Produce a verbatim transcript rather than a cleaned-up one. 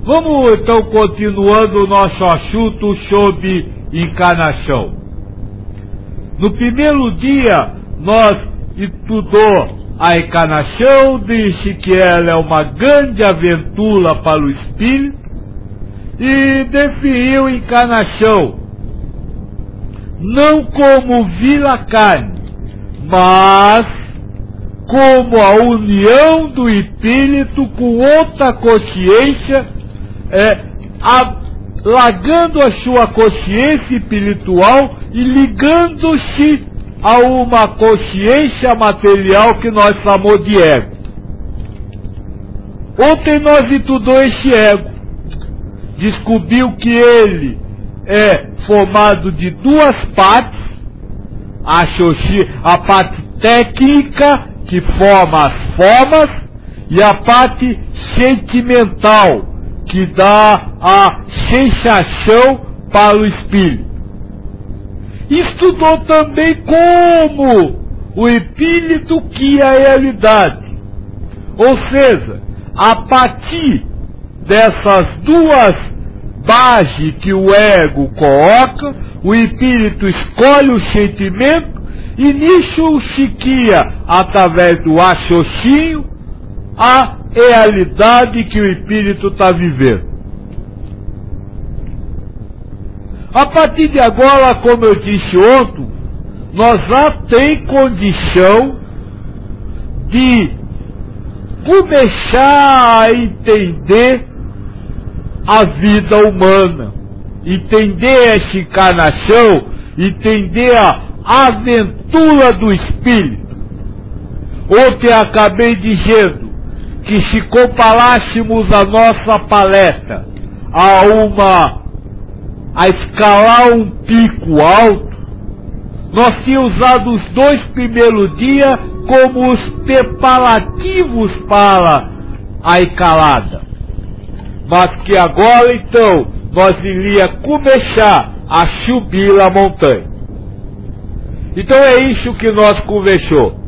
Vamos então continuando o nosso assunto sobre encarnação. No primeiro dia nós estudou a encarnação, disse que ela é uma grande aventura para o espírito e definiu encarnação não como vir à carne, mas como a união do espírito com outra consciência, é, a, largando a sua consciência espiritual e ligando-se a uma consciência material que nós chamamos de ego. Ontem nós estudamos esse ego, descobriu que ele é formado de duas partes, a, a parte técnica, que forma as formas, e a parte sentimental, que dá a sensação para o espírito. Estudou também como o espírito cria a realidade, ou seja, a partir dessas duas bases que o ego coloca, o espírito escolhe o sentimento e nisso se cria, através do raciocínio, a realidade que o espírito está vivendo. A partir de agora, como eu disse ontem, nós já tem condição de começar a entender a vida humana, entender essa encarnação, entender a aventura do espírito. Ontem acabei dizendo que se comparássemos a nossa palestra a uma a escalar um pico alto, nós tínhamos usado os dois primeiros dias como os preparativos para a escalada. Mas que agora então nós iríamos começar a subir a montanha. Então é isso que nós conversamos.